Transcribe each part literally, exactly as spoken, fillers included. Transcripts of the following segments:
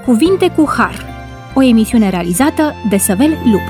Cuvinte cu Har, o emisiune realizată de Săvel Lupu.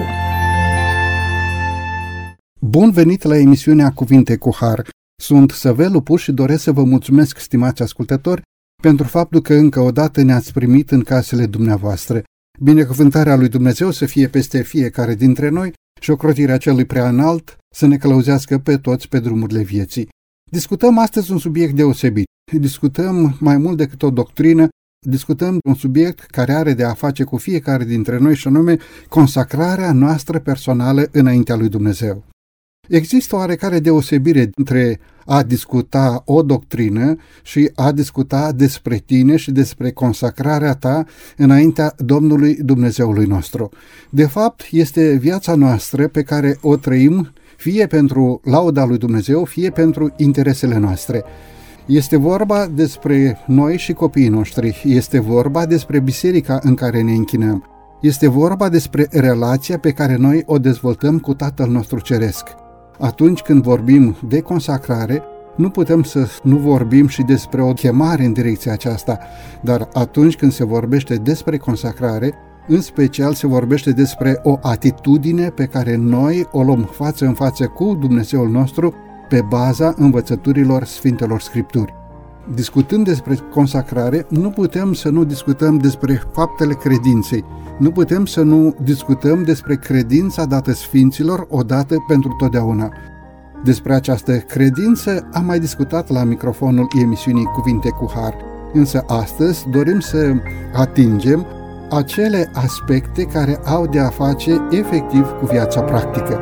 Bun venit la emisiunea Cuvinte cu Har. Sunt Săvel Lupu și doresc să vă mulțumesc, stimați ascultători, pentru faptul că încă o dată ne-ați primit în casele dumneavoastră. Binecuvântarea lui Dumnezeu să fie peste fiecare dintre noi și ocrotirea celui prea înalt să ne călăuzească pe toți pe drumurile vieții. Discutăm astăzi un subiect deosebit. Discutăm mai mult decât o doctrină, discutăm un subiect care are de a face cu fiecare dintre noi și anume consacrarea noastră personală înaintea lui Dumnezeu. Există o oarecare deosebire între a discuta o doctrină și a discuta despre tine și despre consacrarea ta înaintea Domnului Dumnezeului nostru. De fapt, este viața noastră pe care o trăim fie pentru lauda lui Dumnezeu, fie pentru interesele noastre. Este vorba despre noi și copiii noștri, este vorba despre biserica în care ne închinăm, este vorba despre relația pe care noi o dezvoltăm cu Tatăl nostru Ceresc. Atunci când vorbim de consacrare, nu putem să nu vorbim și despre o chemare în direcția aceasta, dar atunci când se vorbește despre consacrare, în special se vorbește despre o atitudine pe care noi o luăm față în față cu Dumnezeul nostru pe baza învățăturilor Sfintelor Scripturi. Discutând despre consacrare, nu putem să nu discutăm despre faptele credinței, nu putem să nu discutăm despre credința dată Sfinților odată pentru totdeauna. Despre această credință am mai discutat la microfonul emisiunii Cuvinte cu Har, însă astăzi dorim să atingem acele aspecte care au de a face efectiv cu viața practică.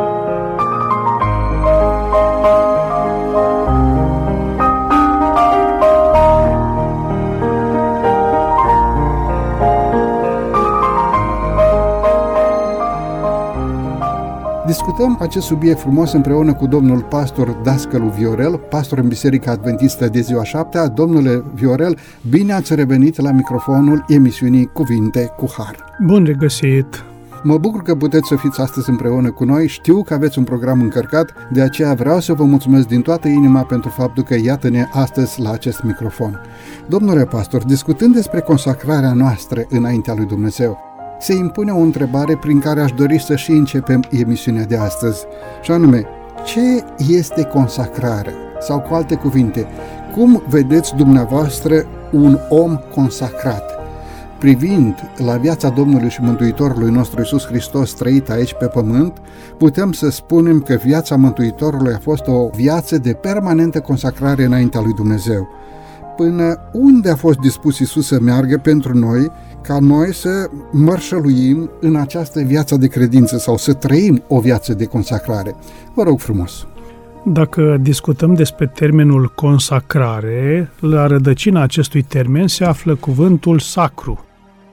Discutăm acest subiect frumos împreună cu domnul pastor Dascălu Viorel, pastor în Biserica Adventistă de Ziua Șaptea. Domnule Viorel, bine ați revenit la microfonul emisiunii Cuvinte cu Har. Bun regăsit! Mă bucur că puteți să fiți astăzi împreună cu noi. Știu că aveți un program încărcat, de aceea vreau să vă mulțumesc din toată inima pentru faptul că iată-ne astăzi la acest microfon. Domnule pastor, discutând despre consacrarea noastră înaintea lui Dumnezeu, se impune o întrebare prin care aș dori să și începem emisiunea de astăzi, și anume, ce este consacrarea? Sau cu alte cuvinte, cum vedeți dumneavoastră un om consacrat? Privind la viața Domnului și Mântuitorului nostru Iisus Hristos trăit aici pe pământ, putem să spunem că viața Mântuitorului a fost o viață de permanentă consacrare înaintea lui Dumnezeu. Până unde a fost dispus Iisus să meargă pentru noi, ca noi să mărșăluim în această viață de credință sau să trăim o viață de consacrare? Vă rog frumos! Dacă discutăm despre termenul consacrare, la rădăcina acestui termen se află cuvântul sacru.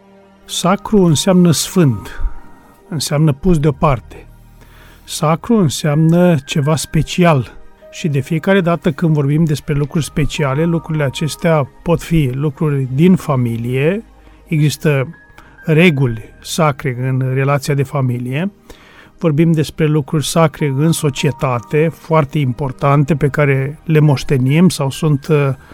Sacru înseamnă sfânt, înseamnă pus deoparte. Sacru înseamnă ceva special. Și de fiecare dată când vorbim despre lucruri speciale, lucrurile acestea pot fi lucruri din familie, există reguli sacre în relația de familie, vorbim despre lucruri sacre în societate, foarte importante, pe care le moștenim sau sunt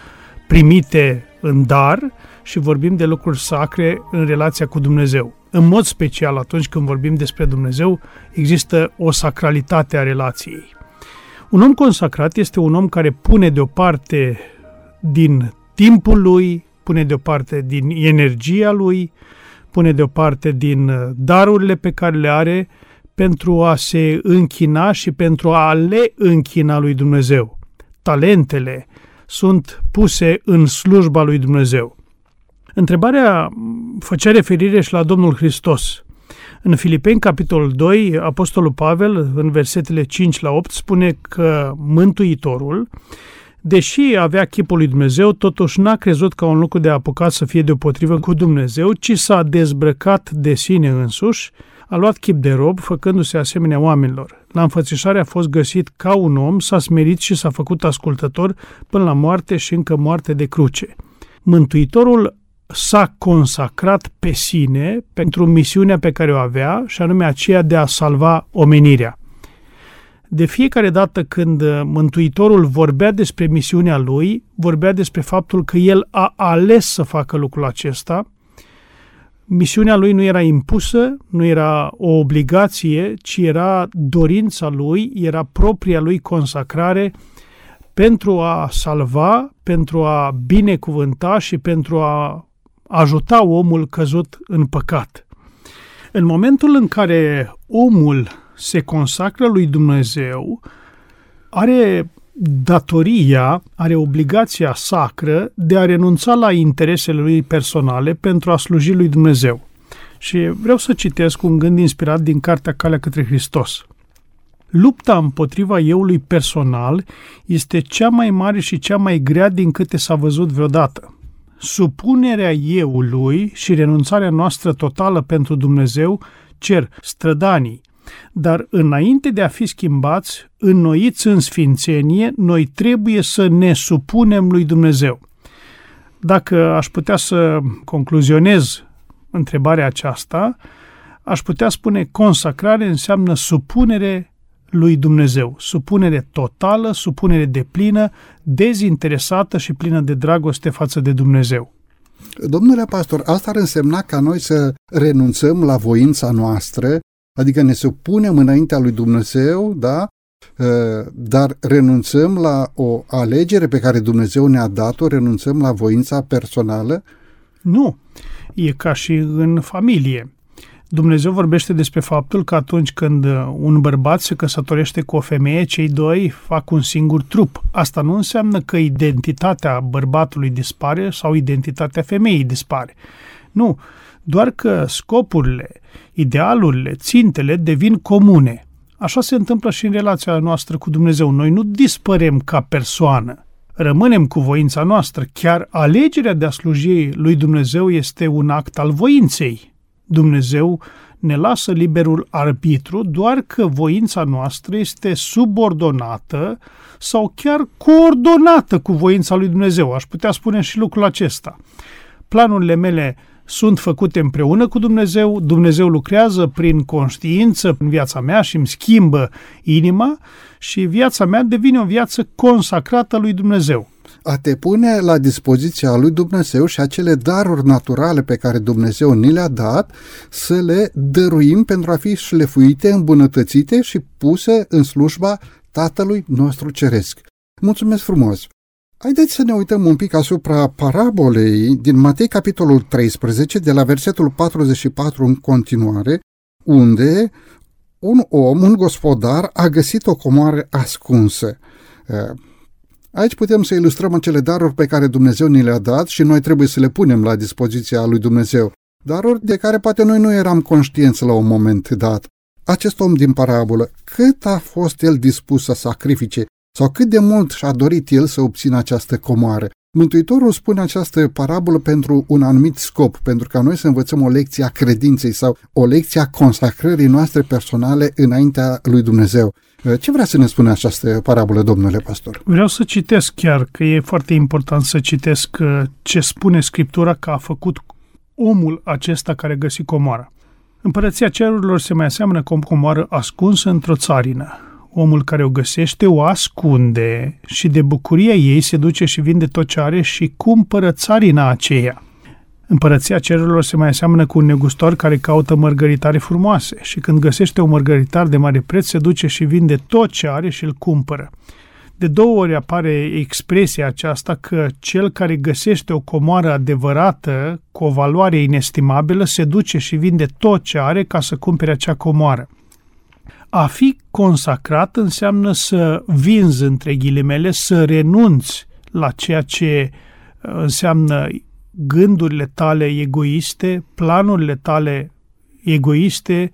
primite în dar, și vorbim de lucruri sacre în relația cu Dumnezeu. În mod special, atunci când vorbim despre Dumnezeu, există o sacralitate a relației. Un om consacrat este un om care pune deoparte din timpul lui, pune deoparte din energia lui, pune deoparte din darurile pe care le are pentru a se închina și pentru a le închina lui Dumnezeu. Talentele sunt puse în slujba lui Dumnezeu. Întrebarea făcea referire și la Domnul Hristos. În Filipeni, capitolul doi, Apostolul Pavel, în versetele cinci la opt, spune că Mântuitorul, deși avea chipul lui Dumnezeu, totuși n-a crezut ca un lucru de apucat să fie deopotrivă cu Dumnezeu, ci s-a dezbrăcat de sine însuși, a luat chip de rob, făcându-se asemenea oamenilor. La înfățișare a fost găsit ca un om, s-a smerit și s-a făcut ascultător până la moarte și încă moarte de cruce. Mântuitorul s-a consacrat pe sine pentru misiunea pe care o avea, și anume aceea de a salva omenirea. De fiecare dată când Mântuitorul vorbea despre misiunea lui, vorbea despre faptul că el a ales să facă lucrul acesta Misiunea lui nu era impusă, nu era o obligație, ci era dorința lui, era propria lui consacrare pentru a salva, pentru a binecuvânta și pentru a ajuta omul căzut în păcat. În momentul în care omul se consacră lui Dumnezeu, are datoria, are obligația sacră de a renunța la interesele lui personale pentru a sluji lui Dumnezeu. Și vreau să citesc un gând inspirat din cartea Calea către Hristos. Lupta împotriva euului personal este cea mai mare și cea mai grea din câte s-a văzut vreodată. Supunerea euului și renunțarea noastră totală pentru Dumnezeu cer strădanii. Dar înainte de a fi schimbați, înnoiți în sfințenie, noi trebuie să ne supunem lui Dumnezeu. Dacă aș putea să concluzionez întrebarea aceasta, aș putea spune consacrare înseamnă supunere lui Dumnezeu, supunere totală, supunere deplină, dezinteresată și plină de dragoste față de Dumnezeu. Domnule pastor, asta ar însemna ca noi să renunțăm la voința noastră, adică ne supunem înaintea lui Dumnezeu, da? Dar renunțăm la o alegere pe care Dumnezeu ne-a dat-o, renunțăm la voința personală? Nu, e ca și în familie. Dumnezeu vorbește despre faptul că atunci când un bărbat se căsătorește cu o femeie, cei doi fac un singur trup. Asta nu înseamnă că identitatea bărbatului dispare sau identitatea femeii dispare. Nu, doar că scopurile, idealurile, țintele devin comune. Așa se întâmplă și în relația noastră cu Dumnezeu. Noi nu dispărem ca persoană, rămânem cu voința noastră. Chiar alegerea de a sluji lui Dumnezeu este un act al voinței. Dumnezeu ne lasă liberul arbitru, doar că voința noastră este subordonată sau chiar coordonată cu voința lui Dumnezeu. Aș putea spune și lucrul acesta. Planurile mele sunt făcute împreună cu Dumnezeu, Dumnezeu lucrează prin conștiință în viața mea și îmi schimbă inima și viața mea devine o viață consacrată lui Dumnezeu. A te pune la dispoziția lui Dumnezeu și acele daruri naturale pe care Dumnezeu ni le-a dat, să le dăruim pentru a fi șlefuite, îmbunătățite și puse în slujba Tatălui nostru Ceresc. Mulțumesc frumos! Haideți să ne uităm un pic asupra parabolei din Matei, capitolul treisprezece, de la versetul patruzeci și patru în continuare, unde un om, un gospodar, a găsit o comoară ascunsă. Aici putem să ilustrăm acele daruri pe care Dumnezeu ni le-a dat și noi trebuie să le punem la dispoziția lui Dumnezeu. Daruri de care poate noi nu eram conștienți la un moment dat. Acest om din parabolă, cât a fost el dispus să sacrifice sau cât de mult și-a dorit el să obțină această comoară? Mântuitorul spune această parabolă pentru un anumit scop, pentru ca noi să învățăm o lecție a credinței sau o lecție a consacrării noastre personale înaintea lui Dumnezeu. Ce vrea să ne spune această parabolă, domnule pastor? Vreau să citesc chiar, că e foarte important să citesc ce spune Scriptura că a făcut omul acesta care găsi comoara. Împărăția cerurilor se mai aseamănă cu o comoară ascunsă într-o țarină. Omul care o găsește o ascunde și de bucuria ei se duce și vinde tot ce are și cumpără țarina aceea. Împărăția cerurilor se mai aseamănă cu un negustor care caută mărgăritare frumoase și când găsește un mărgăritar de mare preț se duce și vinde tot ce are și îl cumpără. De două ori apare expresia aceasta că cel care găsește o comoară adevărată cu o valoare inestimabilă se duce și vinde tot ce are ca să cumpere acea comoară. A fi consacrat înseamnă să vinzi, între ghilimele, să renunți la ceea ce înseamnă gândurile tale egoiste, planurile tale egoiste,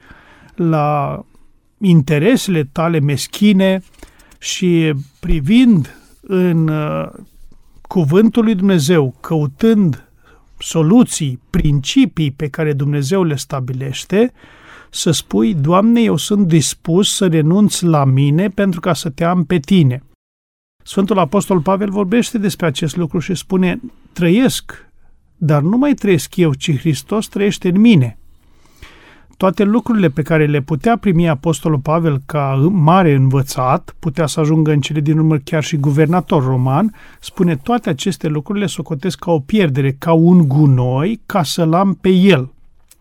la interesele tale meschine și privind în uh, cuvântul lui Dumnezeu, căutând soluții, principii pe care Dumnezeu le stabilește, să spui, Doamne, eu sunt dispus să renunț la mine pentru ca să te am pe tine. Sfântul Apostol Pavel vorbește despre acest lucru și spune, trăiesc, dar nu mai trăiesc eu, ci Hristos trăiește în mine. Toate lucrurile pe care le putea primi Apostolul Pavel ca mare învățat, putea să ajungă în cele din urmă chiar și guvernator roman, spune toate aceste lucruri le socotesc ca o pierdere, ca un gunoi, ca să-l am pe el.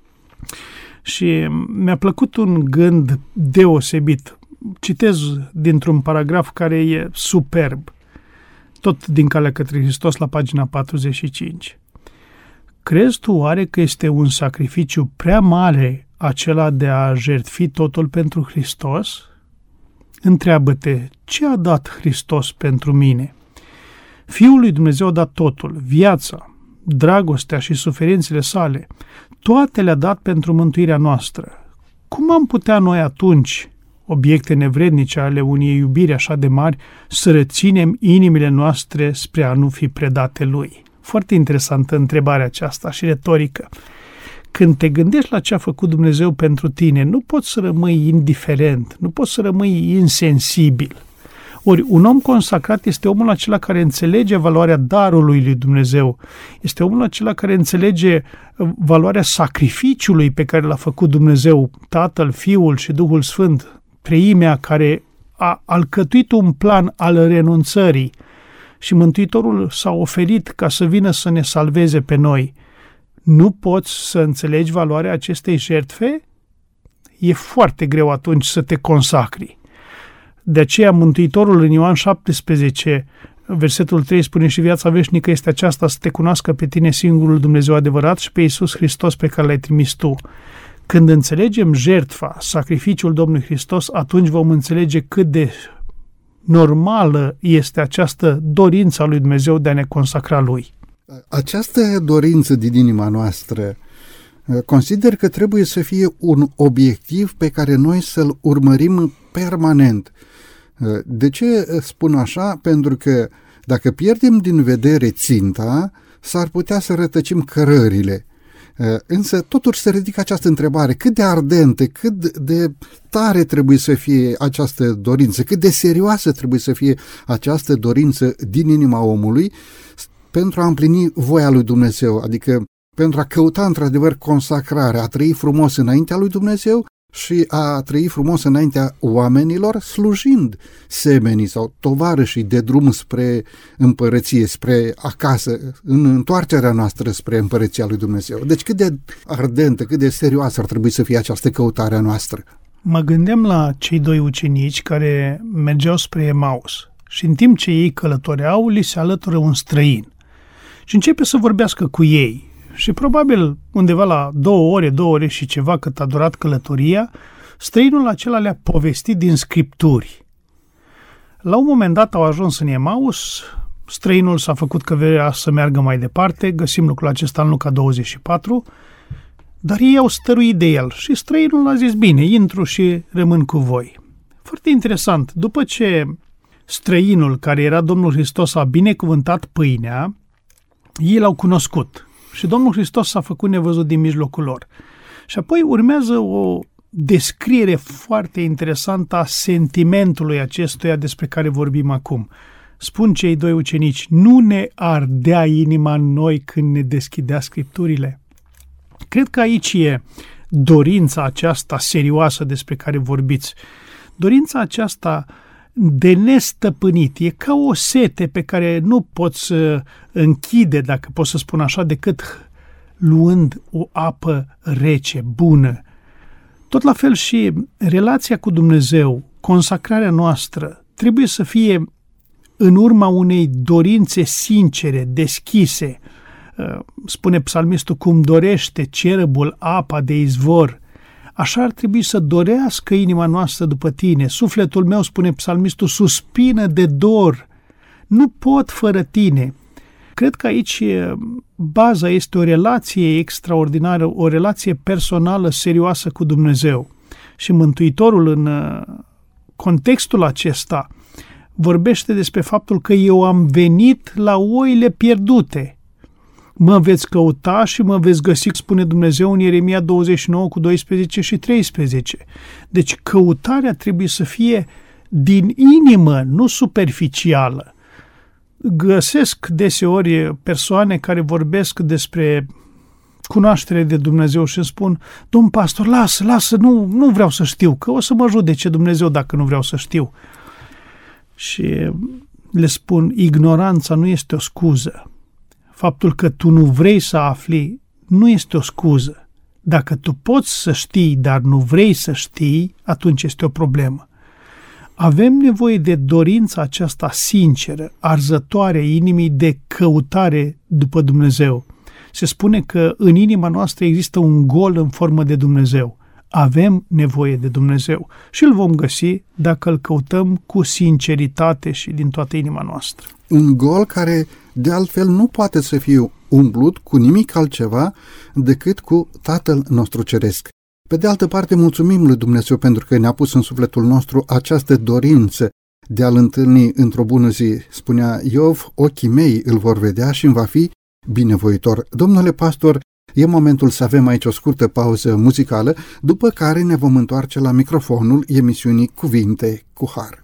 Și mi-a plăcut un gând deosebit. Citez dintr-un paragraf care e superb, tot din Calea către Hristos, la pagina patruzeci și cinci. Crezi tu oare că este un sacrificiu prea mare acela de a jertfi totul pentru Hristos? Întreabă-te, ce a dat Hristos pentru mine? Fiul lui Dumnezeu a dat totul, viața, dragostea și suferințele sale, toate le-a dat pentru mântuirea noastră. Cum am putea noi atunci, obiecte nevrednice ale unei iubiri așa de mari, să reținem inimile noastre spre a nu fi predate lui? Foarte interesantă întrebarea aceasta și retorică. Când te gândești la ce a făcut Dumnezeu pentru tine, nu poți să rămâi indiferent, nu poți să rămâi insensibil. Ori un om consacrat este omul acela care înțelege valoarea darului lui Dumnezeu, este omul acela care înțelege valoarea sacrificiului pe care l-a făcut Dumnezeu, Tatăl, Fiul și Duhul Sfânt, treimea care a alcătuit un plan al renunțării și Mântuitorul s-a oferit ca să vină să ne salveze pe noi. Nu poți să înțelegi valoarea acestei jertfe? E foarte greu atunci să te consacri. De aceea Mântuitorul în Ioan șaptesprezece, versetul trei spune: și viața veșnică este aceasta, să te cunoască pe tine singurul Dumnezeu adevărat și pe Iisus Hristos pe care l-ai trimis tu. Când înțelegem jertfa, sacrificiul Domnului Hristos, atunci vom înțelege cât de normală este această dorință a lui Dumnezeu de a ne consacra lui. Această dorință din inima noastră consider că trebuie să fie un obiectiv pe care noi să-l urmărim permanent. De ce spun așa? Pentru că dacă pierdem din vedere ținta, s-ar putea să rătăcim cărările. Însă totuși se ridică această întrebare: cât de ardente, cât de tare trebuie să fie această dorință, cât de serioasă trebuie să fie această dorință din inima omului pentru a împlini voia lui Dumnezeu, adică pentru a căuta într-adevăr consacrarea, a trăi frumos înaintea lui Dumnezeu și a trăi frumos înaintea oamenilor, slujind semenii sau tovarășii de drum spre împărăție, spre acasă, în întoarcerea noastră spre împărăția lui Dumnezeu. Deci cât de ardentă, cât de serioasă ar trebui să fie această căutare a noastră. Mă gândeam la cei doi ucenici care mergeau spre Emaus și în timp ce ei călătoreau, li se alătură un străin și începe să vorbească cu ei. Și probabil undeva la două ore, două ore și ceva cât a durat călătoria, străinul acela le-a povestit din Scripturi. La un moment dat au ajuns în Emaus, străinul s-a făcut că vrea să meargă mai departe, găsim lucrul acesta în Luca douăzeci și patru, dar ei au stăruit de el și străinul a zis: bine, intru și rămân cu voi. Foarte interesant, după ce străinul, care era Domnul Hristos, a binecuvântat pâinea, ei l-au cunoscut. Și Domnul Hristos s-a făcut nevăzut din mijlocul lor. Și apoi urmează o descriere foarte interesantă a sentimentului acestuia despre care vorbim acum. Spun cei doi ucenici: nu ne ardea inima în noi când ne deschidea Scripturile? Cred că aici e dorința aceasta serioasă despre care vorbiți. Dorința aceasta de nestăpânit, e ca o sete pe care nu poți închide, dacă pot să spun așa, decât luând o apă rece, bună. Tot la fel și relația cu Dumnezeu, consacrarea noastră, trebuie să fie în urma unei dorințe sincere, deschise. Spune psalmistul: cum dorește cerbul apa de izvor, așa ar trebui să dorească inima noastră după tine. Sufletul meu, spune psalmistul, suspină de dor. Nu pot fără tine. Cred că aici baza este o relație extraordinară, o relație personală serioasă cu Dumnezeu. Și Mântuitorul, în contextul acesta, vorbește despre faptul că eu am venit la oile pierdute. Mă veți căuta și mă veți găsi, spune Dumnezeu în Ieremia douăzeci și nouă cu doisprezece și treisprezece. Deci căutarea trebuie să fie din inimă, nu superficială. Găsesc deseori persoane care vorbesc despre cunoaștere de Dumnezeu și îmi spun: domn pastor, lasă, lasă, nu, nu vreau să știu, că o să mă judece Dumnezeu dacă nu vreau să știu. Și le spun: ignoranța nu este o scuză. Faptul că tu nu vrei să afli nu este o scuză. Dacă tu poți să știi, dar nu vrei să știi, atunci este o problemă. Avem nevoie de dorința aceasta sinceră, arzătoare a inimii, de căutare după Dumnezeu. Se spune că în inima noastră există un gol în formă de Dumnezeu. Avem nevoie de Dumnezeu și îl vom găsi dacă îl căutăm cu sinceritate și din toată inima noastră. Un gol care de altfel nu poate să fie umplut cu nimic altceva decât cu Tatăl nostru Ceresc. Pe de altă parte, mulțumim lui Dumnezeu pentru că ne-a pus în sufletul nostru această dorință de a-L întâlni într-o bună zi. Spunea Iov, ochii mei îl vor vedea și îmi va fi binevoitor. Domnule pastor, e momentul să avem aici o scurtă pauză muzicală, după care ne vom întoarce la microfonul emisiunii Cuvinte cu Har.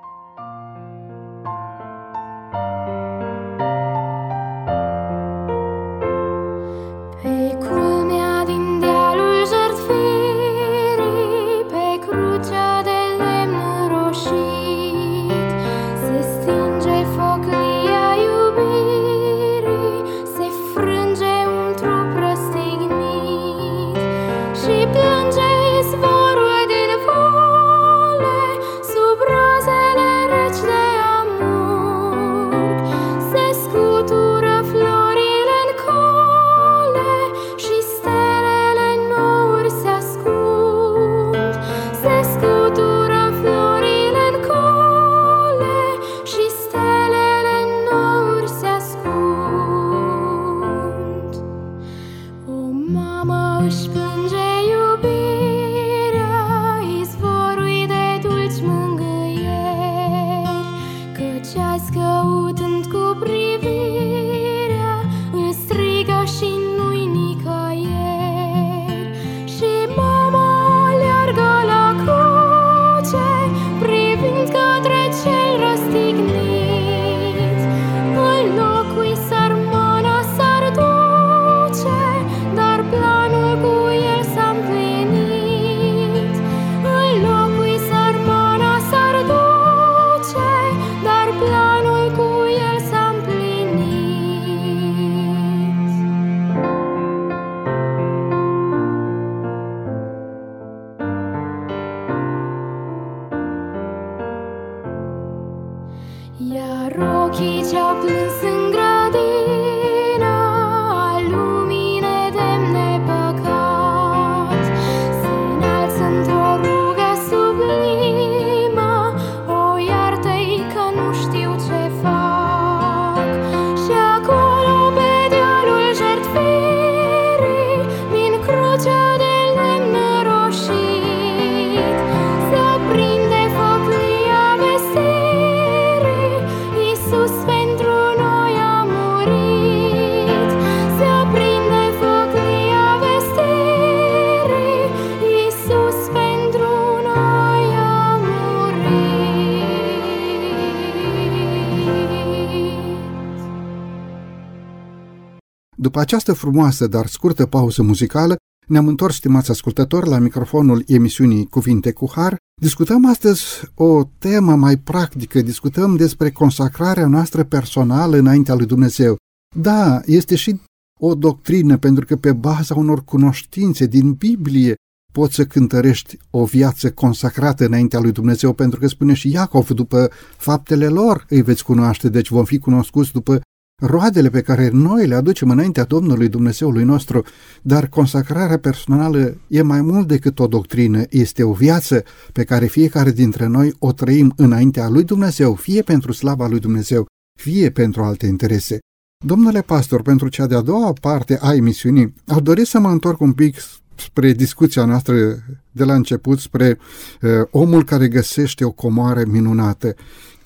După această frumoasă, dar scurtă pauză muzicală, ne-am întors, stimați ascultători, la microfonul emisiunii Cuvinte cu Har. Discutăm astăzi o temă mai practică, discutăm despre consacrarea noastră personală înaintea lui Dumnezeu. Da, este și o doctrină, pentru că pe baza unor cunoștințe din Biblie poți să cântărești o viață consacrată înaintea lui Dumnezeu, pentru că spune și Iacov, după faptele lor îi veți cunoaște, deci vom fi cunoscuți după roadele pe care noi le aducem înaintea Domnului Dumnezeului nostru, dar consacrarea personală e mai mult decât o doctrină, este o viață pe care fiecare dintre noi o trăim înaintea lui Dumnezeu, fie pentru slava lui Dumnezeu, fie pentru alte interese. Domnule pastor, pentru cea de-a doua parte a emisiunii, aș dori să mă întorc un pic spre discuția noastră de la început, spre uh, omul care găsește o comoară minunată.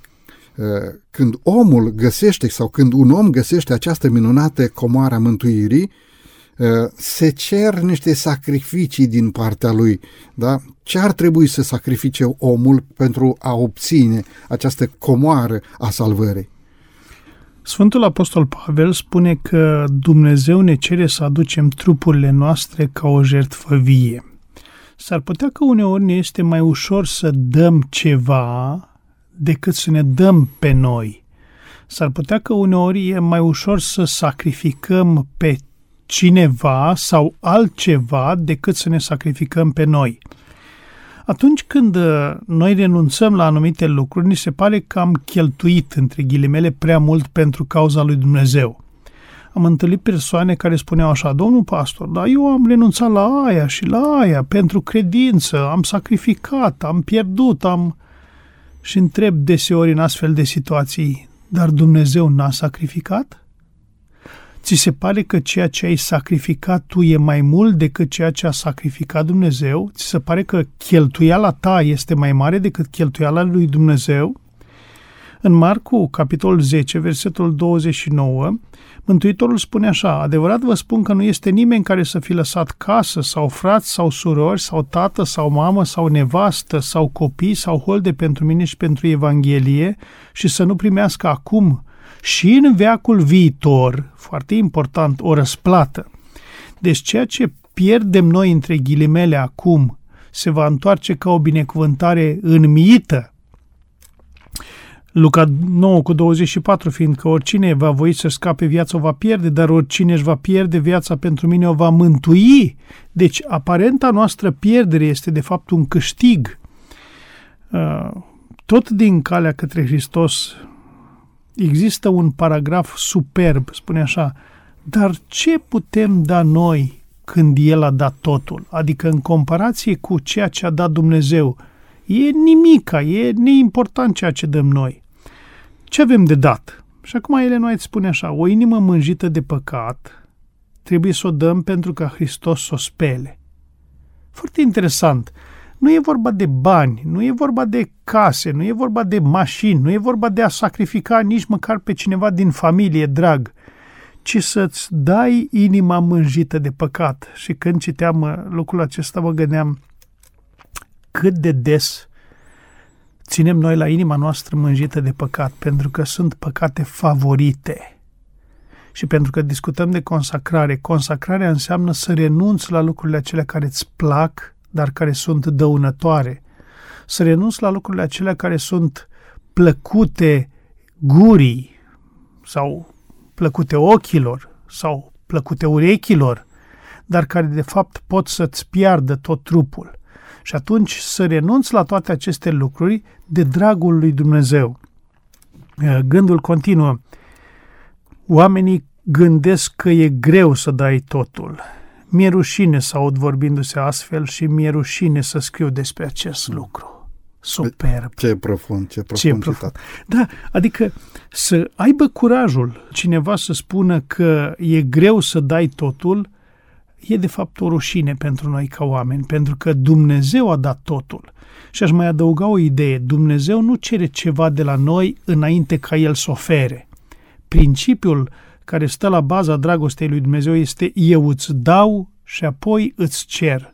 Când omul găsește sau când un om găsește această minunată comoară a mântuirii, se cer niște sacrificii din partea lui. Da? Ce ar trebui să sacrifice omul pentru a obține această comoară a salvării? Sfântul Apostol Pavel spune că Dumnezeu ne cere să aducem trupurile noastre ca o jertfă vie. S-ar putea că uneori ne este mai ușor să dăm ceva decât să ne dăm pe noi. S-ar putea că uneori e mai ușor să sacrificăm pe cineva sau altceva decât să ne sacrificăm pe noi. Atunci când noi renunțăm la anumite lucruri, ni se pare că am cheltuit, între ghilimele, prea mult pentru cauza lui Dumnezeu. Am întâlnit persoane care spuneau așa: domnul pastor, dar eu am renunțat la aia și la aia pentru credință, am sacrificat, am pierdut, am... Și întreb deseori în astfel de situații: dar Dumnezeu n-a sacrificat? Ți se pare că ceea ce ai sacrificat tu e mai mult decât ceea ce a sacrificat Dumnezeu? Ți se pare că cheltuiala ta este mai mare decât cheltuiala lui Dumnezeu? În Marcu, capitolul zece, versetul douăzeci și nouă, Mântuitorul spune așa: adevărat vă spun că nu este nimeni care să fi lăsat casă sau frați sau surori sau tată sau mamă sau nevastă sau copii sau holde pentru mine și pentru Evanghelie și să nu primească acum și în veacul viitor, foarte important, o răsplată. Deci ceea ce pierdem noi între ghilimele acum se va întoarce ca o binecuvântare înmiită. Luca nouă cu douăzeci și patru, fiindcă oricine va voi să scape viața o va pierde, dar oricine își va pierde viața pentru mine o va mântui. Deci aparenta noastră pierdere este de fapt un câștig. Tot din calea către Hristos există un paragraf superb, spune așa: dar ce putem da noi când El a dat totul? Adică în comparație cu ceea ce a dat Dumnezeu, e nimica, e neimportant ceea ce dăm noi. Ce avem de dat? Și acum Ellen White spune așa: o inimă mânjită de păcat trebuie să o dăm pentru ca Hristos să o spele. Foarte interesant. Nu e vorba de bani, nu e vorba de case, nu e vorba de mașini, nu e vorba de a sacrifica nici măcar pe cineva din familie drag, ci să-ți dai inima mânjită de păcat. Și când citeam lucrul acesta mă gândeam cât de des ținem noi la inima noastră mânjită de păcat, pentru că sunt păcate favorite. Și pentru că discutăm de consacrare, consacrarea înseamnă să renunți la lucrurile acelea care îți plac, dar care sunt dăunătoare. Să renunți la lucrurile acelea care sunt plăcute gurii sau plăcute ochilor sau plăcute urechilor, dar care de fapt pot să-ți piardă tot trupul. Și atunci să renunți la toate aceste lucruri de dragul lui Dumnezeu. Gândul continuă. Oamenii gândesc că e greu să dai totul. Mi-e rușine să aud vorbindu-se astfel și mi-e rușine să scriu despre acest lucru. Superb. Ce profund, ce profund. Ce profund. Da, adică să aibă curajul cineva să spună că e greu să dai totul, e de fapt o rușine pentru noi ca oameni, pentru că Dumnezeu a dat totul. Și aș mai adăuga o idee: Dumnezeu nu cere ceva de la noi înainte ca El să ofere. Principiul care stă la baza dragostei lui Dumnezeu este: eu îți dau și apoi îți cer.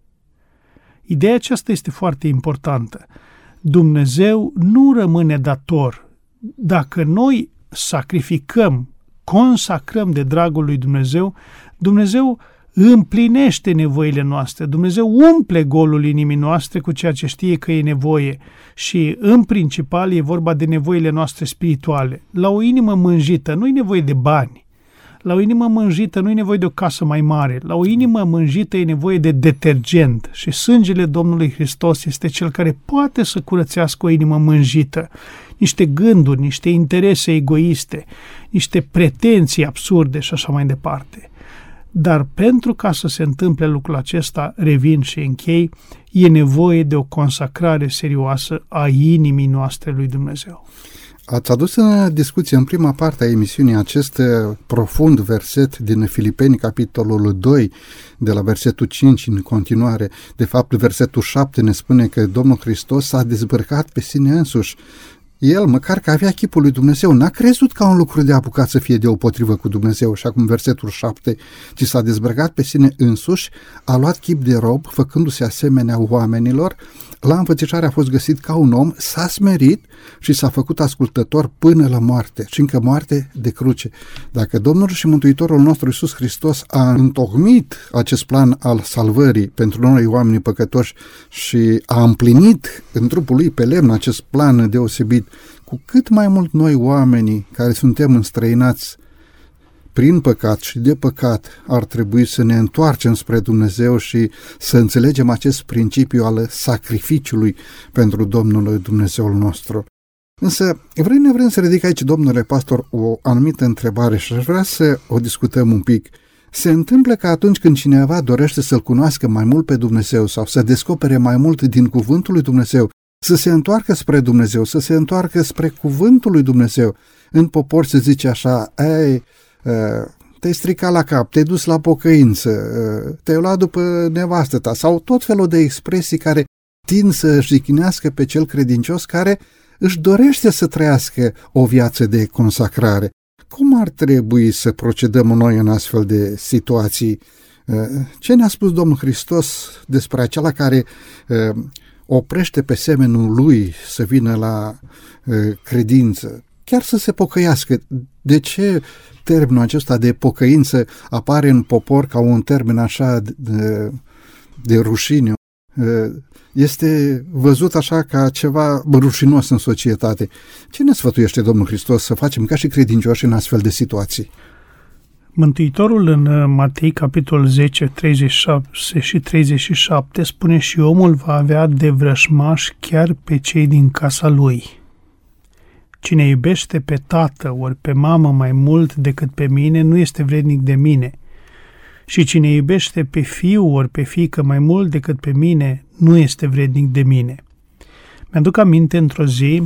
Ideea aceasta este foarte importantă. Dumnezeu nu rămâne dator. Dacă noi sacrificăm, consacrăm de dragul lui Dumnezeu, Dumnezeu împlinește nevoile noastre. Dumnezeu umple golul inimii noastre cu ceea ce știe că e nevoie și în principal e vorba de nevoile noastre spirituale. La o inimă mânjită nu e nevoie de bani. La o inimă mânjită nu e nevoie de o casă mai mare. La o inimă mânjită e nevoie de detergent și sângele Domnului Hristos este cel care poate să curățească o inimă mânjită. Niște gânduri, niște interese egoiste, niște pretenții absurde și așa mai departe. Dar pentru ca să se întâmple lucrul acesta, revin și închei, e nevoie de o consacrare serioasă a inimii noastre lui Dumnezeu. Ați adus în discuție în prima parte a emisiunii acest profund verset din Filipeni, capitolul doi, de la versetul cinci în continuare. De fapt, versetul șapte ne spune că Domnul Hristos s-a dezbrăcat pe sine însuși. El, măcar că avea chipul lui Dumnezeu, n-a crezut ca un lucru de apucat să fie deopotrivă cu Dumnezeu. Și acum versetul șapte, ci s-a dezbrăcat pe sine însuși, a luat chip de rob, făcându-se asemenea oamenilor, la înfățișare a fost găsit ca un om, s-a smerit și s-a făcut ascultător până la moarte, și încă moarte de cruce. Dacă Domnul și Mântuitorul nostru Iisus Hristos a întocmit acest plan al salvării pentru noi oamenii păcătoși și a împlinit în trupul lui pe lemn acest plan deosebit, cu cât mai mult noi oamenii care suntem înstrăinați prin păcat și de păcat ar trebui să ne întoarcem spre Dumnezeu și să înțelegem acest principiu al sacrificiului pentru Domnul Dumnezeul nostru. Însă, vrând nevrând să ridic aici, domnule pastor, o anumită întrebare și aș vrea să o discutăm un pic. Se întâmplă că atunci când cineva dorește să-L cunoască mai mult pe Dumnezeu sau să descopere mai mult din Cuvântul lui Dumnezeu, să se întoarcă spre Dumnezeu, să se întoarcă spre Cuvântul lui Dumnezeu, în popor se zice așa, ei, te-ai stricat la cap, te-ai dus la pocăință, te-ai luat după nevastă ta, sau tot felul de expresii care tind să jignească pe cel credincios care își dorește să trăiască o viață de consacrare. Cum ar trebui să procedăm noi în astfel de situații? Ce ne-a spus Domnul Hristos despre acela care oprește pe semenul lui să vină la credință, chiar să se pocăiască? De ce termenul acesta de pocăință apare în popor ca un termen așa de, de rușine? Este văzut așa ca ceva rușinos în societate. Ce ne sfătuiește Domnul Hristos să facem ca și credincioși în astfel de situații? Mântuitorul în Matei, capitolul zece, treizeci și șase și treizeci și șapte, spune: și omul va avea de vrăjmași chiar pe cei din casa lui. Cine iubește pe tată ori pe mamă mai mult decât pe mine, nu este vrednic de mine. Și cine iubește pe fiu ori pe fiică mai mult decât pe mine, nu este vrednic de mine. Mi-aduc aminte, într-o zi,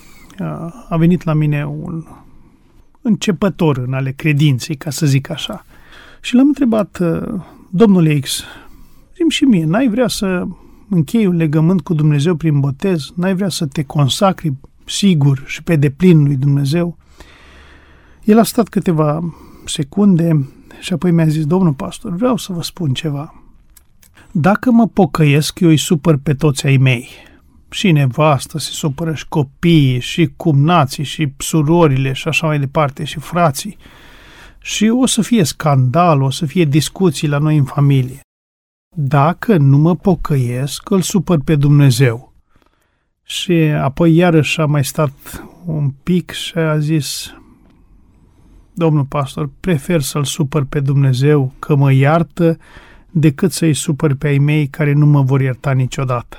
a venit la mine un începător în ale credinței, ca să zic așa. Și l-am întrebat: domnule X, zi-mi și mie, n-ai vrea să închei un legământ cu Dumnezeu prin botez? N-ai vrea să te consacri sigur și pe deplin lui Dumnezeu? El a stat câteva secunde și apoi mi-a zis: domnul pastor, vreau să vă spun ceva. Dacă mă pocăiesc, eu îi supăr pe toți ai mei. Și nevastă se supără, și copiii, și cumnații, și surorile, și așa mai departe, și frații. Și o să fie scandal, o să fie discuții la noi în familie. Dacă nu mă pocăiesc, îl supăr pe Dumnezeu. Și apoi iarăși a mai stat un pic și a zis: domnul pastor, prefer să-l supăr pe Dumnezeu că mă iartă decât să-i supăr pe ai mei care nu mă vor ierta niciodată.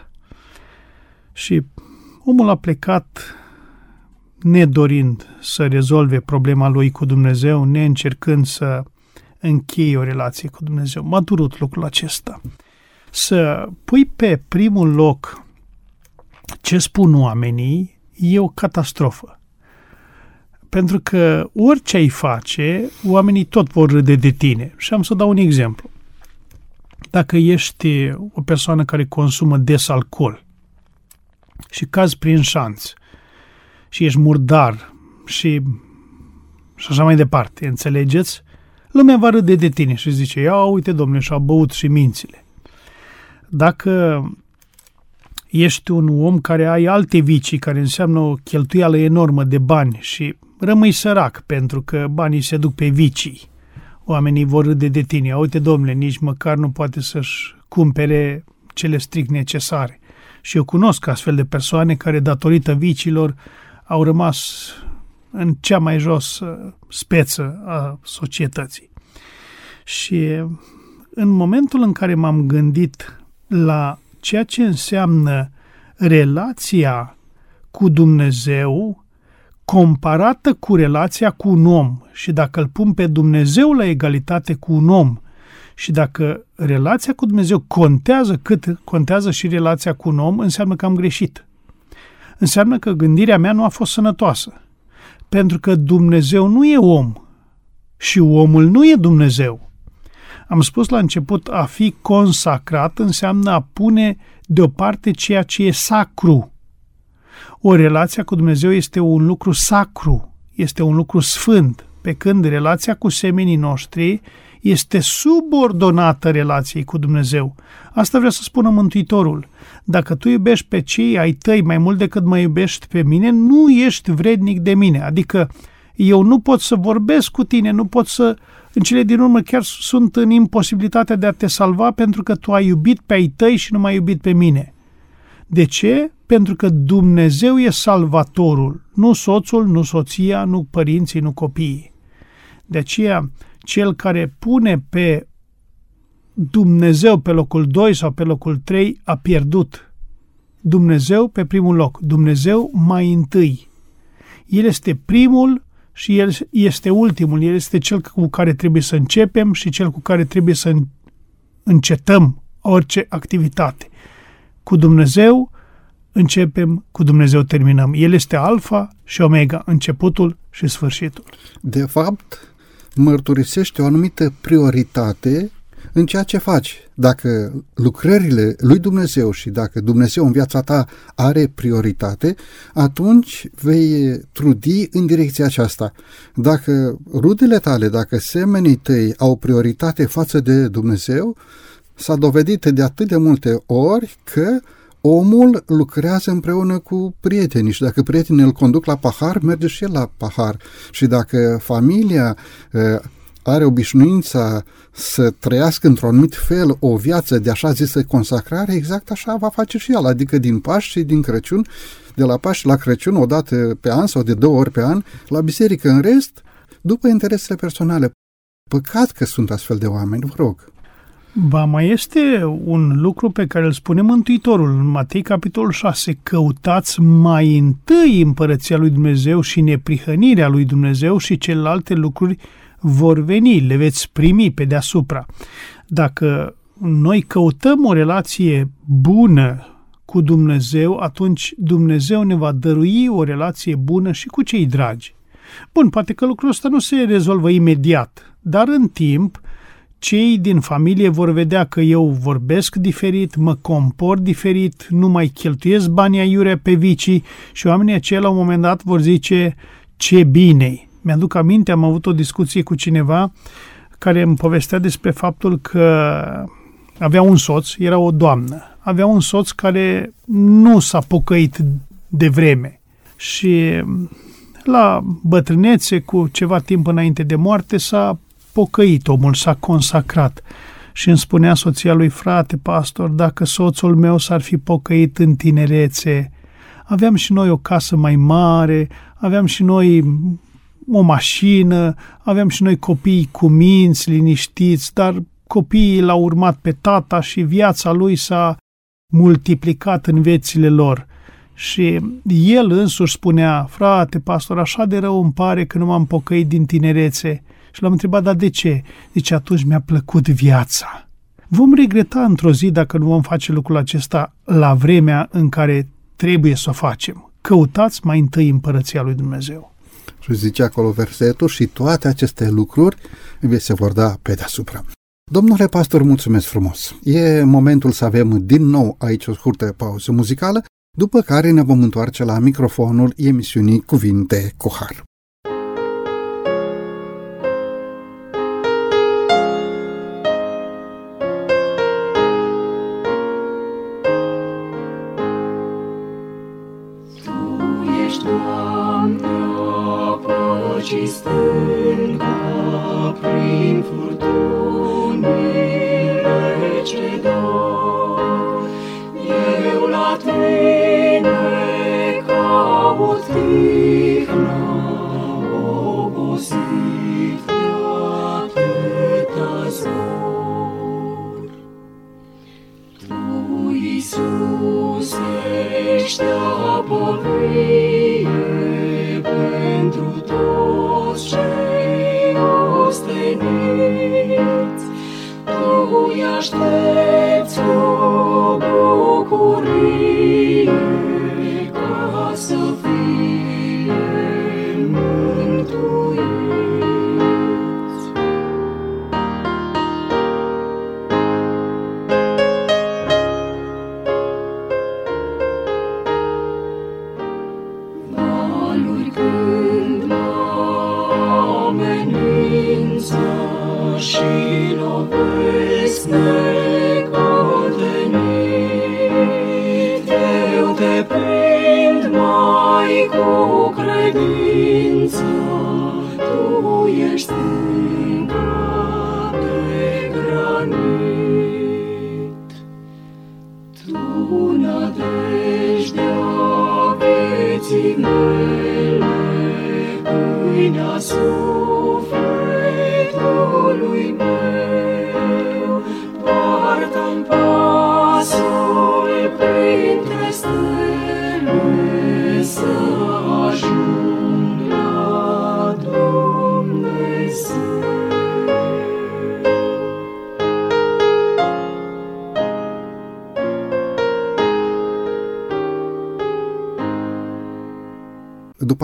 Și omul a plecat nedorind să rezolve problema lui cu Dumnezeu, neîncercând să încheie o relație cu Dumnezeu. M-a durut lucrul acesta. Să pui pe primul loc ce spun oamenii e o catastrofă. Pentru că orice ai face, oamenii tot vor râde de tine. Și am să dau un exemplu. Dacă ești o persoană care consumă des alcool și cazi prin șanț și ești murdar și, și așa mai departe, înțelegeți? Lumea va râde de tine și zice: ia uite, domnule, și-a băut și mințile. Dacă ești un om care ai alte vicii, care înseamnă o cheltuială enormă de bani și rămâi sărac pentru că banii se duc pe vicii, oamenii vor râde de tine. Uite, domnule, nici măcar nu poate să-și cumpere cele strict necesare. Și eu cunosc astfel de persoane care, datorită viciilor, au rămas în cea mai jos speță a societății. Și în momentul în care m-am gândit la ceea ce înseamnă relația cu Dumnezeu comparată cu relația cu un om, și dacă îl pun pe Dumnezeu la egalitate cu un om, și dacă relația cu Dumnezeu contează cât contează și relația cu un om, înseamnă că am greșit. Înseamnă că gândirea mea nu a fost sănătoasă. Pentru că Dumnezeu nu e om și omul nu e Dumnezeu. Am spus la început, a fi consacrat înseamnă a pune deoparte ceea ce e sacru. O relație cu Dumnezeu este un lucru sacru, este un lucru sfânt, pe când relația cu semenii noștri este subordonată relației cu Dumnezeu. Asta vrea să spună Mântuitorul. Dacă tu iubești pe cei ai tăi mai mult decât mă iubești pe mine, nu ești vrednic de mine. Adică eu nu pot să vorbesc cu tine, nu pot să, în cele din urmă chiar sunt în imposibilitatea de a te salva pentru că tu ai iubit pe ai tăi și nu m-ai iubit pe mine. De ce? Pentru că Dumnezeu e salvatorul, nu soțul, nu soția, nu părinții, nu copiii. De aceea, cel care pune pe Dumnezeu pe locul doi sau pe locul trei a pierdut. Dumnezeu pe primul loc, Dumnezeu mai întâi. El este primul și El este ultimul, El este cel cu care trebuie să începem și cel cu care trebuie să încetăm orice activitate. Cu Dumnezeu începem, cu Dumnezeu terminăm. El este Alfa și Omega, începutul și sfârșitul. De fapt, mărturisește o anumită prioritate în ceea ce faci. Dacă lucrările lui Dumnezeu și dacă Dumnezeu în viața ta are prioritate, atunci vei trudi în direcția aceasta. Dacă rudele tale, dacă semenii tăi au prioritate față de Dumnezeu, s-a dovedit de atât de multe ori că omul lucrează împreună cu prietenii și dacă prietenii îl conduc la pahar, merge și el la pahar. Și dacă familia are obișnuința să trăiască într-un anumit fel o viață de așa zisă consacrare, exact așa va face și el, adică din Paști și din Crăciun, de la Paști la Crăciun, o dată pe an sau de două ori pe an, la biserică, în rest, după interesele personale. Păcat că sunt astfel de oameni, vă rog. Ba, mai este un lucru pe care îl spune Mântuitorul în Matei, capitolul șase. Căutați mai întâi împărăția lui Dumnezeu și neprihănirea lui Dumnezeu și celelalte lucruri vor veni, le veți primi pe deasupra. Dacă noi căutăm o relație bună cu Dumnezeu, atunci Dumnezeu ne va dărui o relație bună și cu cei dragi. Bun, poate că lucrul ăsta nu se rezolvă imediat, dar în timp cei din familie vor vedea că eu vorbesc diferit, mă comport diferit, nu mai cheltuiesc banii aiurea pe vicii și oamenii aceia la un moment dat vor zice ce bine. Mi-aduc aminte, am avut o discuție cu cineva care îmi povestea despre faptul că avea un soț, era o doamnă, avea un soț care nu s-a pocăit de vreme și la bătrânețe, cu ceva timp înainte de moarte, s-a pocăit omul, s-a consacrat și îmi spunea soția lui: frate pastor, dacă soțul meu s-ar fi pocăit în tinerețe, aveam și noi o casă mai mare, aveam și noi o mașină, aveam și noi copii cu minți, liniștiți, dar copiii l-au urmat pe tata și viața lui s-a multiplicat în viețile lor. Și el însuși spunea: frate pastor, așa de rău îmi pare că nu m-am pocăit din tinerețe. Și l-am întrebat: dar de ce? Zice: atunci mi-a plăcut viața. Vom regreta într-o zi dacă nu vom face lucrul acesta la vremea în care trebuie să o facem. Căutați mai întâi împărăția lui Dumnezeu. Și zice acolo versetul: și toate aceste lucruri vi se vor da pe deasupra. Domnule pastor, mulțumesc frumos. E momentul să avem din nou aici o scurtă pauză muzicală, după care ne vom întoarce la microfonul emisiunii Cuvinte cu Har. Și stânga prin furtunile ce dau, eu la tine caut tihna, obosit de atâta zor. Tu, Iisus, ești apărie pentru toți cei osteniți, Tu-i aștepți o bucurie ca să fie mântuiți. Valuri când și lovesc necontenit, eu te prind mai cu credință, Tu ești stânca de granit. Tu, nădejdea vieții mele, pâinea sufletului,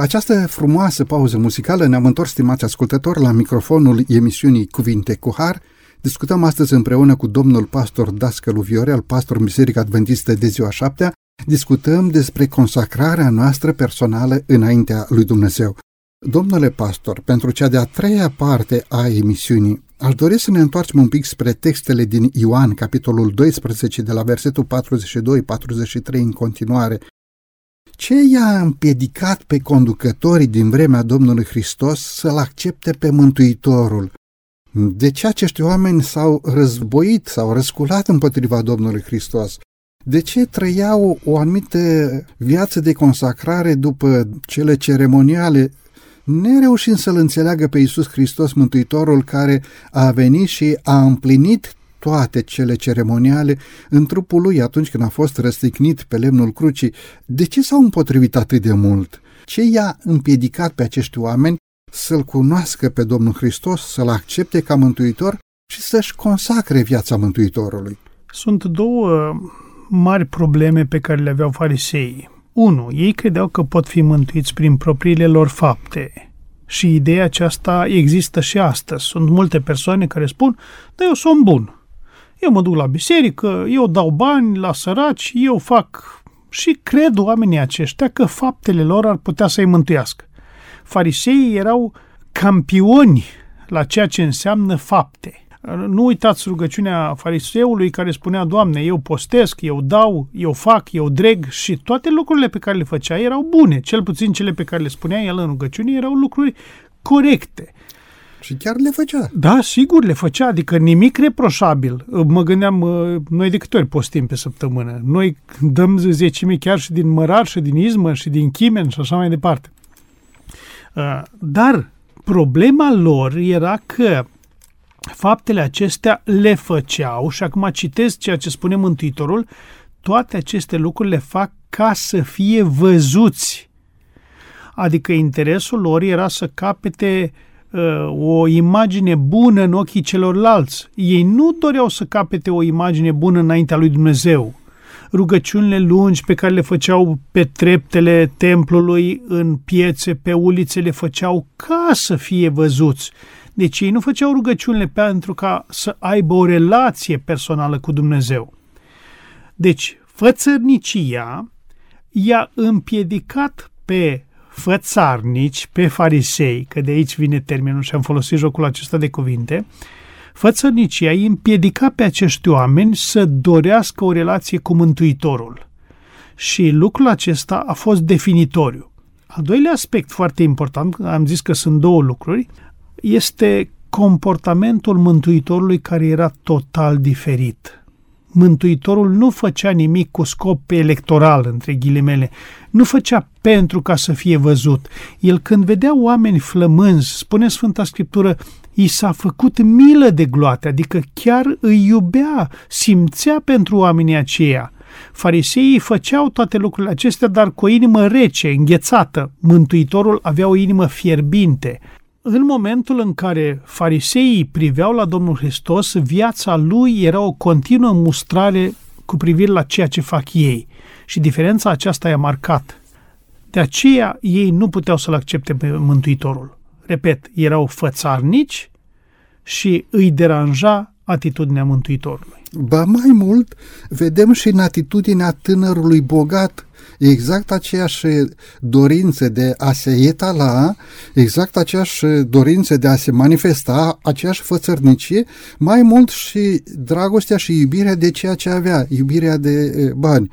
această frumoasă pauză muzicală ne-am întors, stimați ascultători, la microfonul emisiunii Cuvinte cu Har. Discutăm astăzi împreună cu domnul pastor Dascălu Viorel, pastor Biserica Adventistă de Ziua Șaptea. Discutăm despre consacrarea noastră personală înaintea lui Dumnezeu. Domnule pastor, pentru cea de-a treia parte a emisiunii, aș dori să ne întoarcem un pic spre textele din Ioan, capitolul doisprezece, de la versetul patruzeci și doi patruzeci și trei în continuare. Ce i-a împiedicat pe conducătorii din vremea Domnului Hristos să-L accepte pe Mântuitorul? De ce acești oameni s-au războit, s-au răsculat împotriva Domnului Hristos? De ce trăiau o anumită viață de consacrare după cele ceremoniale, nereușind să-L înțeleagă pe Iisus Hristos, Mântuitorul, care a venit și a împlinit toate cele ceremoniale în trupul Lui atunci când a fost răstignit pe lemnul crucii? De ce s-au împotrivit atât de mult? Ce i-a împiedicat pe acești oameni să-L cunoască pe Domnul Hristos, să-L accepte ca Mântuitor și să-și consacre viața Mântuitorului? Sunt două mari probleme pe care le aveau fariseii. Unu, ei credeau că pot fi mântuiți prin propriile lor fapte. Și ideea aceasta există și astăzi. Sunt multe persoane care spun: da, eu sunt bun. Eu mă duc la biserică, eu dau bani la săraci, eu fac... Și cred oamenii aceștia că faptele lor ar putea să-i mântuiască. Fariseii erau campioni la ceea ce înseamnă fapte. Nu uitați rugăciunea fariseului care spunea: Doamne, eu postesc, eu dau, eu fac, eu dreg, și toate lucrurile pe care le făcea erau bune. Cel puțin cele pe care le spunea el în rugăciune erau lucruri corecte. Și chiar le făcea. Da, sigur, le făcea, adică nimic reproșabil. Mă gândeam, noi de câte ori postim pe săptămână? Noi dăm zecimii chiar și din mărar, și din izmă, și din chimen și așa mai departe. Dar problema lor era că faptele acestea le făceau, și acum citesc ceea ce spune Mântuitorul: toate aceste lucruri le fac ca să fie văzuți. Adică interesul lor era să capete uh, o imagine bună în ochii celorlalți. Ei nu doreau să capete o imagine bună înaintea lui Dumnezeu. Rugăciunile lungi pe care le făceau pe treptele templului, în piețe, pe ulițe, le făceau ca să fie văzuți. Deci ei nu făceau rugăciunile pentru ca să aibă o relație personală cu Dumnezeu. Deci, fățărnicia i-a împiedicat pe fățarnici, pe farisei, că de aici vine termenul și am folosit jocul acesta de cuvinte, fățărnicia i-a împiedicat pe acești oameni să dorească o relație cu Mântuitorul. Și lucrul acesta a fost definitoriu. Al doilea aspect foarte important, am zis că sunt două lucruri, este comportamentul Mântuitorului, care era total diferit. Mântuitorul nu făcea nimic cu scop electoral, între ghilimele, nu făcea pentru ca să fie văzut. El, când vedea oameni flămânzi, spune Sfânta Scriptură, i s-a făcut milă de gloate, adică chiar îi iubea, simțea pentru oamenii aceia. Fariseii făceau toate lucrurile acestea, dar cu o inimă rece, înghețată. Mântuitorul avea o inimă fierbinte. În momentul în care fariseii priveau la Domnul Hristos, viața lui era o continuă mustrare cu privire la ceea ce fac ei. Și diferența aceasta i-a marcat. De aceea ei nu puteau să-L accepte pe Mântuitorul. Repet, erau fățarnici și îi deranja atitudinea Mântuitorului. Ba mai mult, vedem și în atitudinea tânărului bogat exact aceeași dorință de a se etala, exact aceeași dorință de a se manifesta, aceeași fățărnicie, mai mult și dragostea și iubirea de ceea ce avea, iubirea de bani.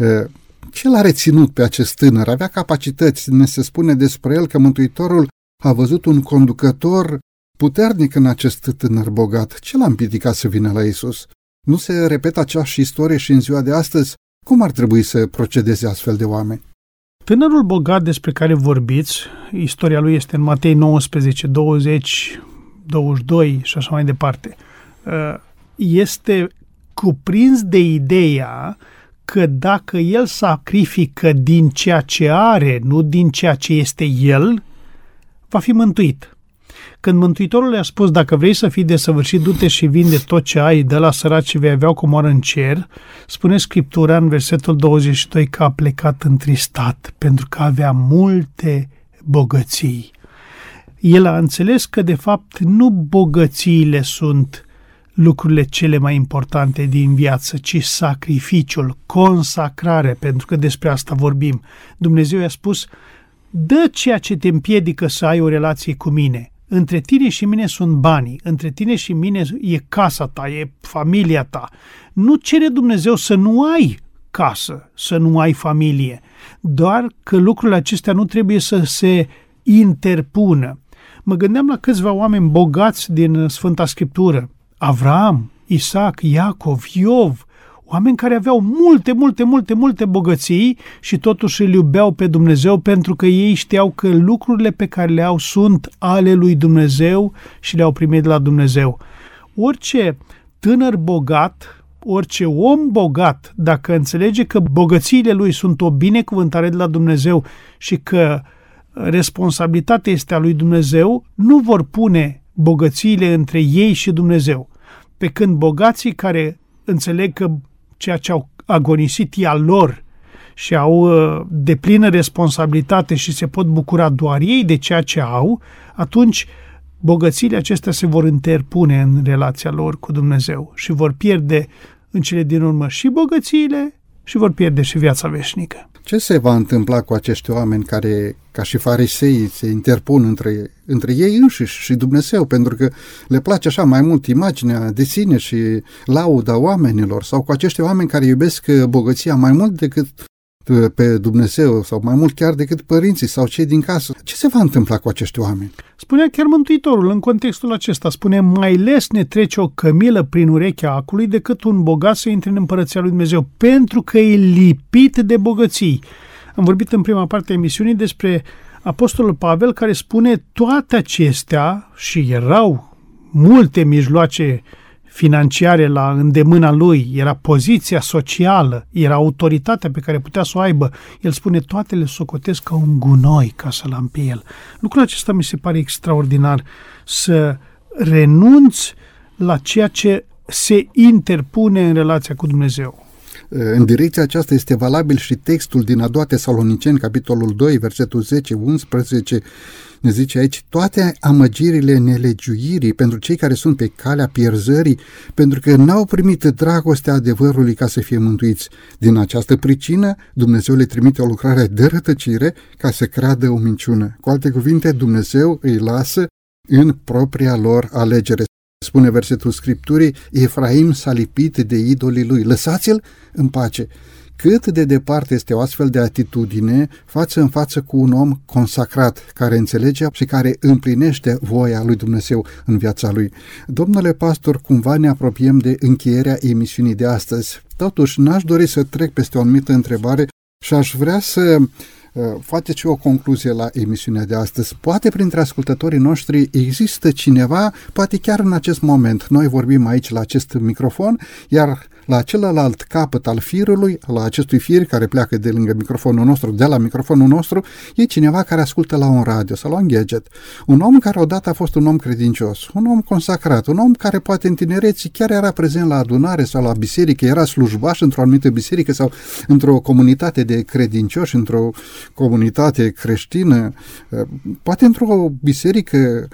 Ce l-a reținut pe acest tânăr? Avea capacități, ne se spune despre el că Mântuitorul a văzut un conducător puternic în acest tânăr bogat. Ce l-a împiedicat să vină la Iisus? Nu se repetă aceeași istorie și în ziua de astăzi? Cum ar trebui să procedeze astfel de oameni? Tânărul bogat despre care vorbiți, istoria lui este în Matei nouăsprezece, douăzeci, douăzeci și doi și așa mai departe, este cuprins de ideea că dacă el sacrifică din ceea ce are, nu din ceea ce este el, va fi mântuit. Când Mântuitorul i-a spus: dacă vrei să fii desăvârșit, du-te și vinde tot ce ai, dă la săraci și vei avea o comoară în cer, spune Scriptura în versetul douăzeci și doi că a plecat întristat, pentru că avea multe bogății. El a înțeles că, de fapt, nu bogățiile sunt lucrurile cele mai importante din viață, ci sacrificiul, consacrare, pentru că despre asta vorbim. Dumnezeu i-a spus: dă ceea ce te împiedică să ai o relație cu mine. Între tine și mine sunt banii, între tine și mine e casa ta, e familia ta. Nu cere Dumnezeu să nu ai casă, să nu ai familie, doar că lucrurile acestea nu trebuie să se interpună. Mă gândeam la câțiva oameni bogați din Sfânta Scriptură: Avram, Isaac, Iacov, Iov, oameni care aveau multe, multe, multe, multe bogății și totuși îl iubeau pe Dumnezeu pentru că ei știau că lucrurile pe care le au sunt ale lui Dumnezeu și le-au primit de la Dumnezeu. Orice tânăr bogat, orice om bogat, dacă înțelege că bogățiile lui sunt o binecuvântare de la Dumnezeu și că responsabilitatea este a lui Dumnezeu, nu vor pune bogățiile între ei și Dumnezeu. Pe când bogații care înțeleg că ceea ce au agonisit e al lor și au deplină responsabilitate și se pot bucura doar ei de ceea ce au, atunci bogățiile acestea se vor interpune în relația lor cu Dumnezeu și vor pierde în cele din urmă și bogățiile și vor pierde și viața veșnică. Ce se va întâmpla cu acești oameni care, ca și fariseii, se interpun între, între ei înșiși și Dumnezeu, pentru că le place așa mai mult imaginea de sine și lauda oamenilor, sau cu acești oameni care iubesc bogăția mai mult decât pe Dumnezeu, sau mai mult chiar decât părinții sau cei din casă? Ce se va întâmpla cu acești oameni? Spunea chiar Mântuitorul în contextul acesta, spune: mai lesne trece o cămilă prin urechea acului decât un bogat să intre în împărăția lui Dumnezeu, pentru că e lipit de bogății. Am vorbit în prima parte a emisiunii despre Apostolul Pavel, care spune toate acestea, și erau multe mijloace financiare la îndemâna lui, era poziția socială, era autoritatea pe care putea să o aibă. El spune: toate le socotesc ca un gunoi ca să-l am pe el. Lucrul acesta mi se pare extraordinar, să renunți la ceea ce se interpune în relația cu Dumnezeu. În direcția aceasta este valabil și textul din a doua Tesaloniceni, capitolul doi, versetul zece unsprezece, ne zice aici: toate amăgirile nelegiuirii pentru cei care sunt pe calea pierzării, pentru că n-au primit dragostea adevărului ca să fie mântuiți. Din această pricină, Dumnezeu le trimite o lucrare de rătăcire ca să creadă o minciună. Cu alte cuvinte, Dumnezeu îi lasă în propria lor alegere. Spune versetul Scripturii: Efraim s-a lipit de idolii lui, lăsați-l în pace. Cât de departe este o astfel de atitudine față în față cu un om consacrat, care înțelege și care împlinește voia lui Dumnezeu în viața lui. Domnule pastor, cumva ne apropiem de încheierea emisiunii de astăzi. Totuși, n-aș dori să trec peste o anumită întrebare și aș vrea să faceți și o concluzie la emisiunea de astăzi. Poate printre ascultătorii noștri există cineva, poate chiar în acest moment, noi vorbim aici la acest microfon, iar la celălalt capăt al firului, la acestui fir care pleacă de lângă microfonul nostru, de la microfonul nostru, e cineva care ascultă la un radio sau la un gadget. Un om care odată a fost un om credincios, un om consacrat, un om care poate în tinerețe chiar era prezent la adunare sau la biserică, era slujbaș într-o anumită biserică sau într-o comunitate de credincioși, într-o comunitate creștină, poate într-o biserică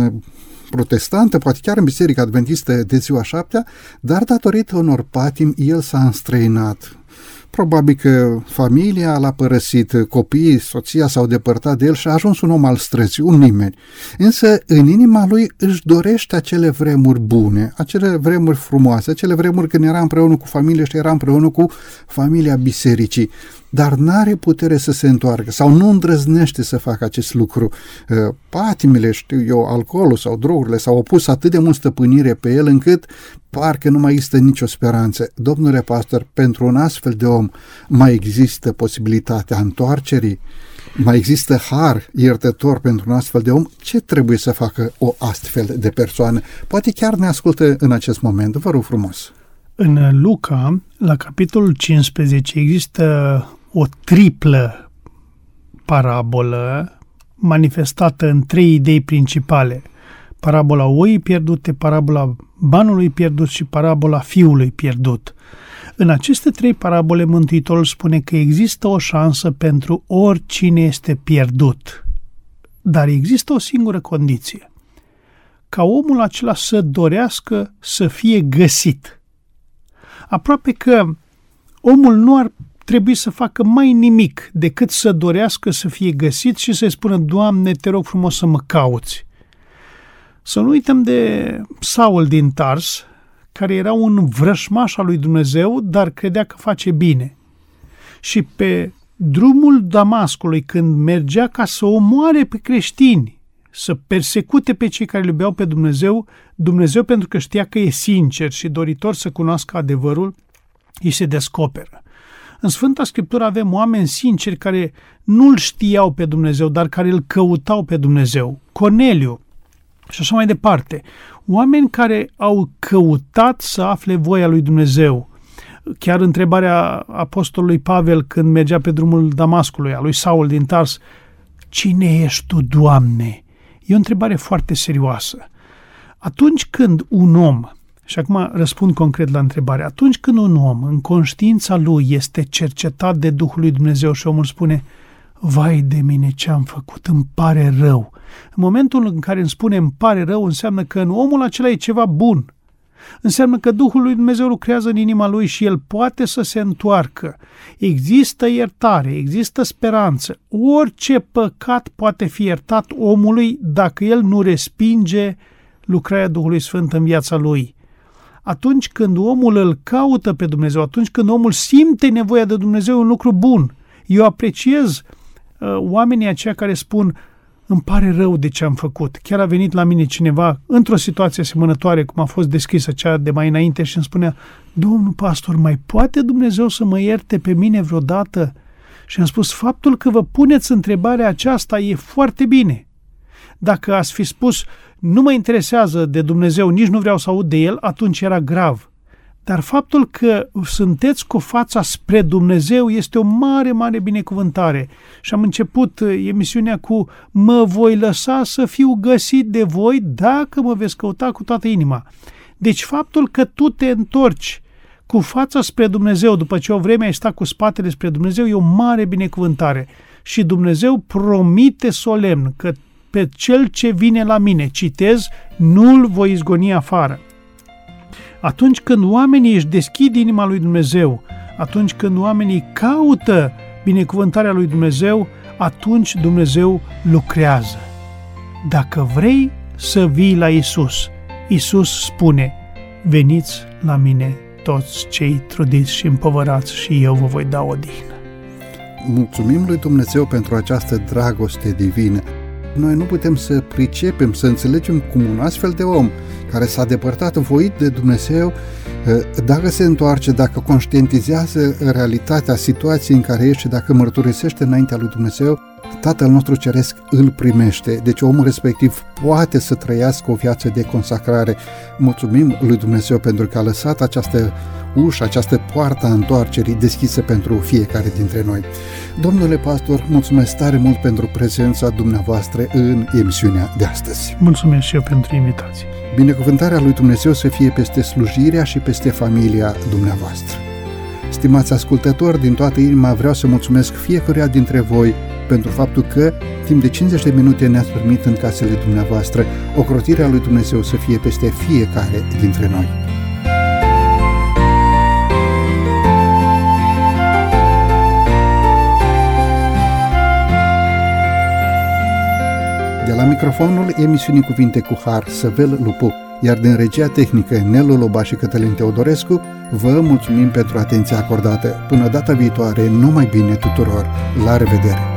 protestantă, poate chiar în biserica adventistă de ziua șaptea, dar datorită unor patimi el s-a înstrăinat. Probabil că familia l-a părăsit, copiii, soția s-au depărtat de el și a ajuns un om al străzii, un nimeni. Însă în inima lui își dorește acele vremuri bune, acele vremuri frumoase, acele vremuri când era împreună cu familia și era împreună cu familia bisericii, dar n-are putere să se întoarcă sau nu îndrăznește să facă acest lucru. Patimile, știu eu, alcoolul sau drogurile s-au opus atât de mult stăpânire pe el încât parcă nu mai există nicio speranță. Domnule pastor, pentru un astfel de om mai există posibilitatea întoarcerii? Mai există har iertător pentru un astfel de om? Ce trebuie să facă o astfel de persoană? Poate chiar ne ascultă în acest moment. Vă rog frumos. În Luca, la capitolul cincisprezece, există o triplă parabolă manifestată în trei idei principale. Parabola oii pierdute, parabola banului pierdut și parabola fiului pierdut. În aceste trei parabole, Mântuitorul spune că există o șansă pentru oricine este pierdut. dar există o singură condiție. Ca omul acela să dorească să fie găsit. Aproape că omul nu ar trebui să facă mai nimic decât să dorească să fie găsit și să-i spună: Doamne, te rog frumos să mă cauți. Să nu uităm de Saul din Tars, care era un vrășmaș al lui Dumnezeu, dar credea că face bine. Și pe drumul Damascului, când mergea ca să omoare pe creștini, să persecute pe cei care îl iubeau pe Dumnezeu, Dumnezeu, pentru că știa că e sincer și doritor să cunoască adevărul, îi se descoperă. În Sfânta Scriptură avem oameni sinceri care nu-L știau pe Dumnezeu, dar care îl căutau pe Dumnezeu. Corneliu și așa mai departe. Oameni care au căutat să afle voia lui Dumnezeu. Chiar întrebarea apostolului Pavel când mergea pe drumul Damascului, a lui Saul din Tars: Cine ești tu, Doamne? E o întrebare foarte serioasă. Atunci când un om, și acum răspund concret la întrebare, atunci când un om în conștiința lui este cercetat de Duhul lui Dumnezeu și omul spune: vai de mine, ce am făcut, îmi pare rău. În momentul în care îmi spune îmi pare rău, înseamnă că în omul acela e ceva bun. Înseamnă că Duhul lui Dumnezeu lucrează în inima lui și el poate să se întoarcă. Există iertare, există speranță. Orice păcat poate fi iertat omului dacă el nu respinge lucrarea Duhului Sfânt în viața lui. Atunci când omul îl caută pe Dumnezeu, atunci când omul simte nevoia de Dumnezeu, e un lucru bun. Eu apreciez uh, oamenii aceia care spun: îmi pare rău de ce am făcut. Chiar a venit la mine cineva într-o situație asemănătoare cum a fost descrisă cea de mai înainte și îmi spunea: domnul pastor, mai poate Dumnezeu să mă ierte pe mine vreodată? Și am spus: faptul că vă puneți întrebarea aceasta e foarte bine. Dacă ați fi spus: nu mă interesează de Dumnezeu, nici nu vreau să aud de El, atunci era grav. Dar faptul că sunteți cu fața spre Dumnezeu este o mare, mare binecuvântare. Și am început emisiunea cu: mă voi lăsa să fiu găsit de voi dacă mă veți căuta cu toată inima. Deci faptul că tu te întorci cu fața spre Dumnezeu după ce o vreme ai stat cu spatele spre Dumnezeu e o mare binecuvântare. Și Dumnezeu promite solemn că pe cel ce vine la mine, citez, nu-l voi izgoni afară. Atunci când oamenii își deschid inima lui Dumnezeu, atunci când oamenii caută binecuvântarea lui Dumnezeu, atunci Dumnezeu lucrează. Dacă vrei să vii la Iisus, Iisus spune: veniți la mine toți cei trudiți și împovărați și eu vă voi da odihnă. Mulțumim lui Dumnezeu pentru această dragoste divină. Noi nu putem să pricepem, să înțelegem cum un astfel de om care s-a depărtat voit de Dumnezeu, dacă se întoarce, dacă conștientizează realitatea situației în care ești, dacă mărturisește înaintea lui Dumnezeu, Tatăl nostru Ceresc îl primește. Deci omul respectiv poate să trăiască o viață de consacrare. Mulțumim lui Dumnezeu pentru că a lăsat această ușă, această poartă a întoarcerii deschisă pentru fiecare dintre noi. Domnule pastor, mulțumesc tare mult pentru prezența dumneavoastră în emisiunea de astăzi. Mulțumesc și eu pentru invitație. Binecuvântarea lui Dumnezeu să fie peste slujirea și peste familia dumneavoastră. Stimați ascultători, din toată inima vreau să mulțumesc fiecăruia dintre voi pentru faptul că timp de cincizeci de minute ne-ați primit în casele dumneavoastră. Ocrotirea lui Dumnezeu să fie peste fiecare dintre noi. De la microfonul emisiunii Cuvinte cu Har, Săvel Lupu, iar din regia tehnică Nelu Loba și Cătălin Teodorescu, vă mulțumim pentru atenția acordată. Până data viitoare, numai bine tuturor! La revedere!